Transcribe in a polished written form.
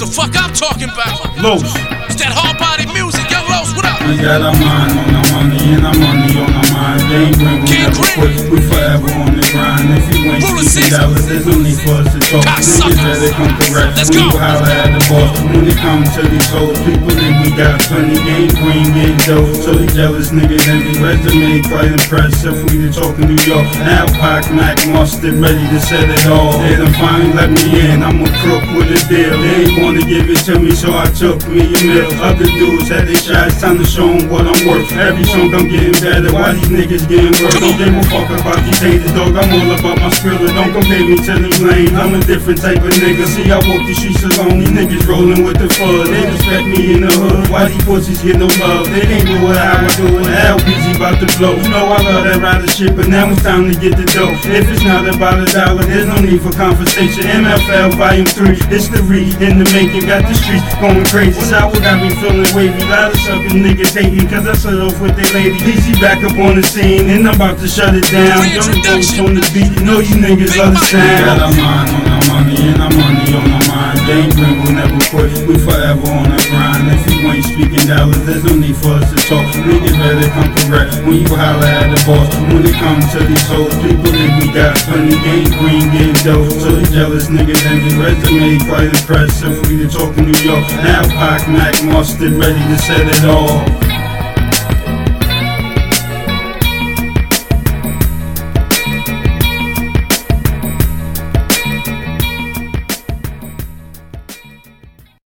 The fuck I'm talking about? Los. It's that hard body music, young Los, what up? We got our mind on our money and our money on our mind. Game green, we never quit. We forever on the grind. If you ain't speaking dollars, there's no need for us to talk. Niggas better come correct. Let's We go. holler at the boss. When it comes to these hoes, people think we got plenty. Game green, getting dope. So these jealous niggas envy resume quite impressive. We the talk in New York. Now Pac, Mac, Mustard, ready to set it all. They done finally let me in. I'm a crook with a deal. They ain't wanna give it to me, so I took me a meal. Other dudes had their shots, time to show them what I'm worth. Every song I'm getting better, why these niggas getting worse? Don't give a fuck about these haters, dog. I'm all about my skrilla. Don't compare me to these lanes. I'm a different type of nigga. See, I walk the streets alone. These niggas rolling with the fud. They respect me in the hood. Why these pussies get no love? They can't do it how I do it. LPG about to blow. You know I love that rider shit, but now it's time to get the dough. If it's not about $1, there's no need for conversation. MFL Volume 3, history in the making. Got the streets going crazy. Sour got me feeling wavy. Lot of sucking niggas hating, cause I set off with their lady. DC back up on the scene, and I'm about to shut it down. Young folks on the beat, you know you niggas love the sound. We got our mind on our money and our money on our mind. Game green, we'll never quit. We forever on our grind. If you ain't speaking dollars, there's no need for us to talk. Niggas better come correct when you holler at the boss. When it comes to these hoes, people think we got plenty. Game green, getting dope. So these jealous niggas envy resume quite impressive. We the talk in New York. Now Pac, Mac, Mustard, ready to set it all.